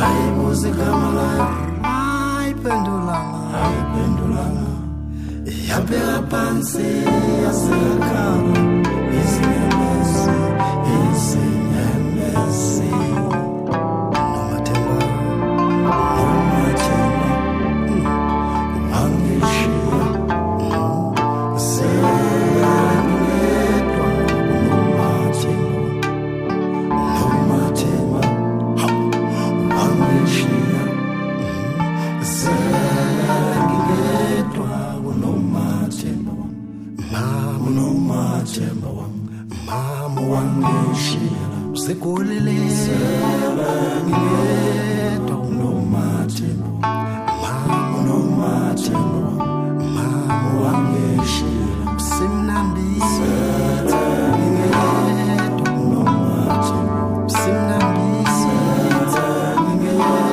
Hai muzika malaya, hai pendulana, yabera pansi, yaserakala, izinyembezi, nomatemba, angishia, selangedwa, nomatemba, angishia, selangedwa, nomatemba, mama wangishia, sekulele, selangedwa, nomatemba, mama wangishia, simnambi, selangedwa, nomatemba, simnambi, selangedwa.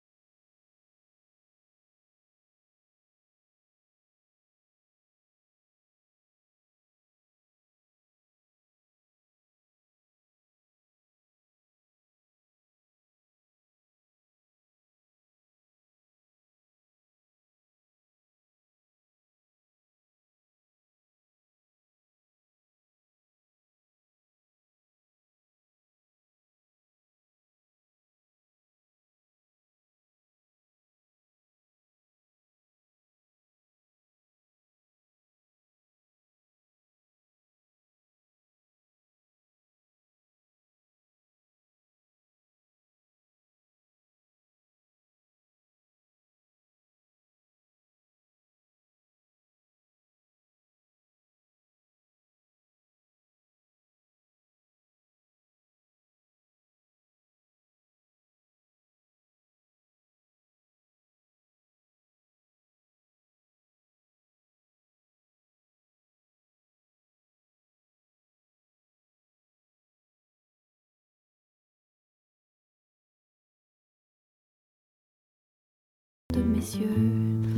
De mes yeux,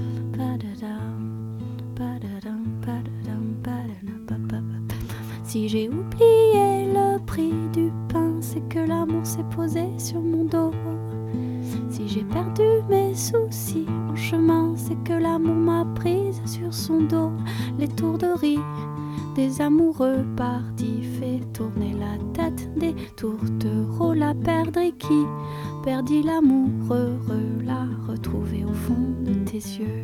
padadam, padadam, padadam, padadam, papapapa. Si j'ai oublié le prix du pain, c'est que l'amour s'est posé sur mon dos. Si j'ai perdu mes soucis en chemin, c'est que l'amour m'a prise sur son dos. Les tourderies des amoureux partis fait tourner la tête des tourtereaux. La perdrix qui perdit l'amour heureux, la retrouver au fond de tes yeux.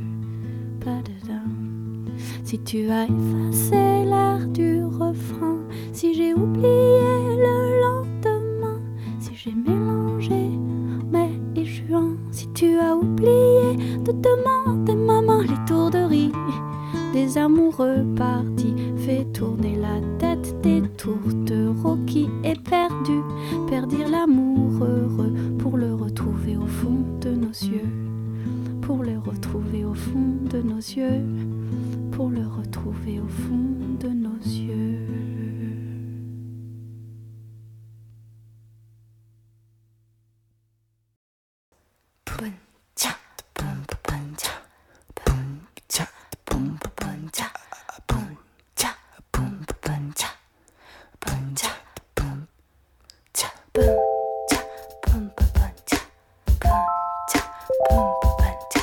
Padadam. Si tu as effacé l'air du refrain, si j'ai oublié le lendemain, si j'ai mélangé mai et juin, si tu as oublié de demander maman, les tourderies des amoureux partis fait tourner la tête des tourtereaux qui est perdu, perdirent l'amour heureux pour le retrouver au fond de nos yeux, pour le retrouver au fond de nos yeux, pour le retrouver au fond de nos yeux. Puncha, puncha, puncha, puncha, puncha, puncha, puncha, puncha, puncha, puncha, puncha, puncha, puncha, puncha, puncha, puncha,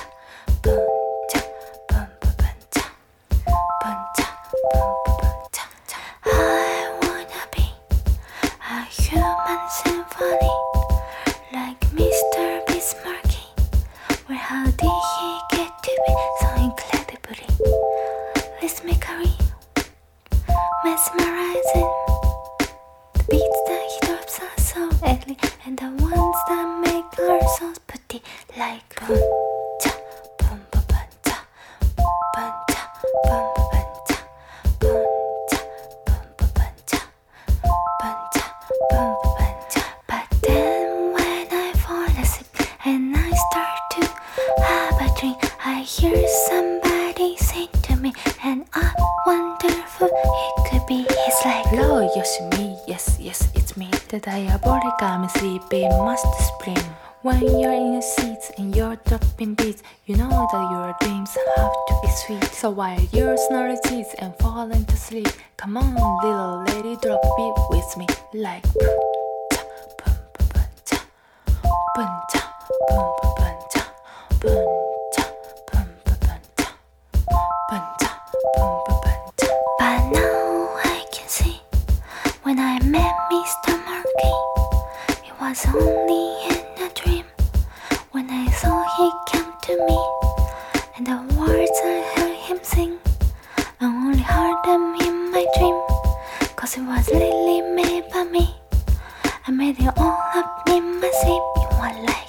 puncha, puncha, puncha. I wanna be a human symphony like Mr. Bismarcky. Where how did he get to be so incredibly rhythmically mesmerizing? The beats that he drops are so deadly, and the ones that make our souls pretty like puncha, puncha, puncha, puncha, puncha, puncha, puncha, puncha, puncha, puncha, puncha. But then when I fall asleep and I start to have a dream, I hear somebody say to me, and I wonder who it could be. He's like, Hello, Yoshimi, yes, it's me. The diabolical me sleeping must spring. When you're in your seats and you're dropping beats, you know that your dreams have to be sweet. So while you're snoring teeth and falling to sleep, come on, little lady, drop beat with me like puncha, puncha, puncha, puncha, But now I can see when I met Mr. Markey, it was only in a dream. When I saw he came to me, and the words I heard him sing, I only heard them in my dream, 'cause it was really made by me. I made it all up in my sleep. You want like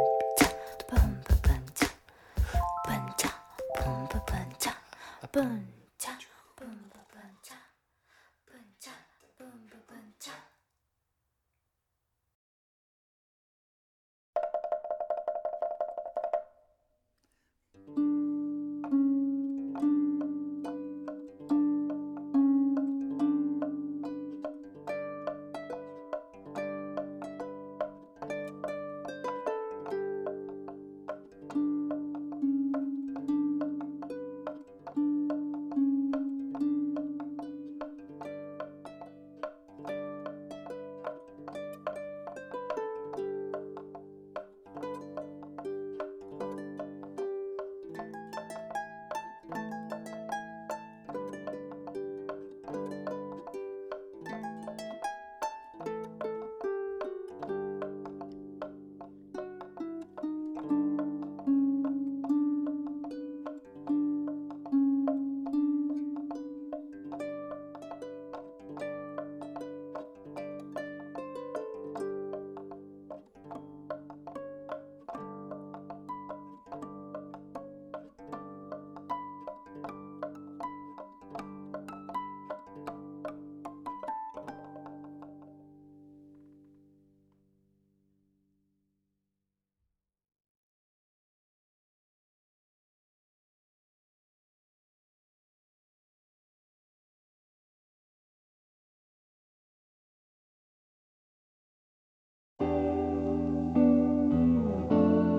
boom.